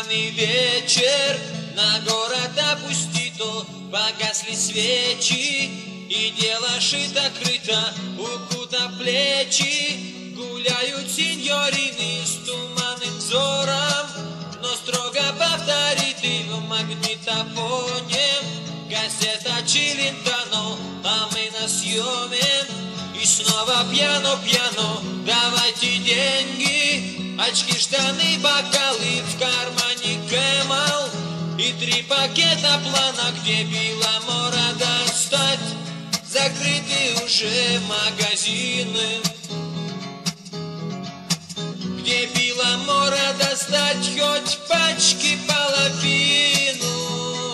Туманный вечер на город опустито, погасли свечи, и дело шито-крыто, укута плечи, гуляют сеньорины с туманным взором, но строго повторит и в магнитофоне кассета Челентано, а мы на съеме, и снова пьяно-пьяно, давайте деньги, очки, штаны, бокалы, в кармане Кэмэл и 3 пакета плана, где Беломора достать, закрыты уже магазины. Где Беломора достать хоть пачки половину?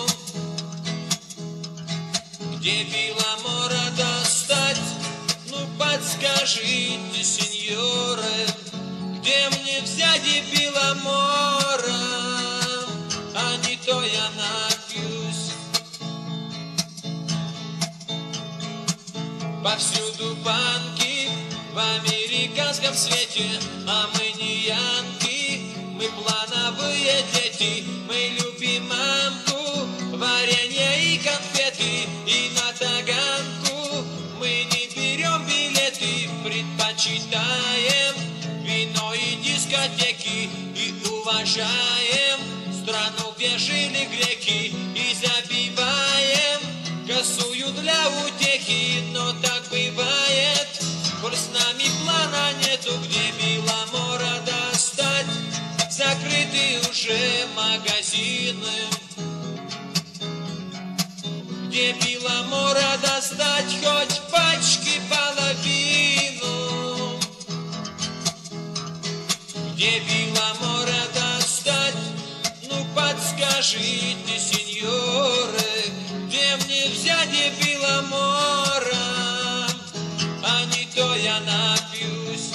Где Беломора достать? Ну подскажите, сеньоры, где мне взять и Беломора, а не то я напьюсь. Повсюду банки в американском свете, а мы не янки, мы плановые дети, мы любим мамку, варенье и конфеты, и на таганку мы не берем билеты, предпочитаем вино и дискотеки, и уважаем страну, где жили греки, и забиваем косую для утехи, но так бывает, коль с нами плана нету, где Беломора достать, закрыты уже магазины. Где Беломора достать хоть пачки половину? Где Беломора достать? Ну подскажите, сеньоры, где мне взять и Беломора, а не то я напьюсь.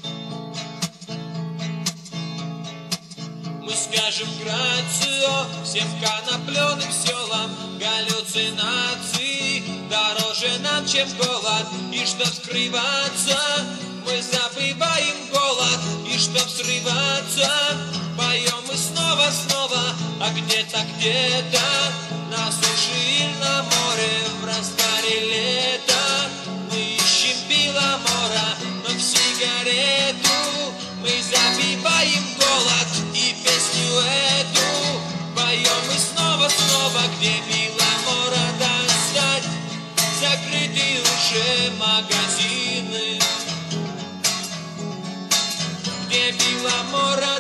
Мы скажем грацио всем конопленым селам, галлюцинации дороже нам, чем голод. И чтоб скрываться, мы забываем голод. И чтоб срываться, поем мы снова-снова. А где-то на суше или на море, в разгаре лета мы ищем Беломора, но в сигарету мы забиваем голод. И песню эту поем мы снова-снова, где Беломора достать, закрыты уже магазины. Где Беломора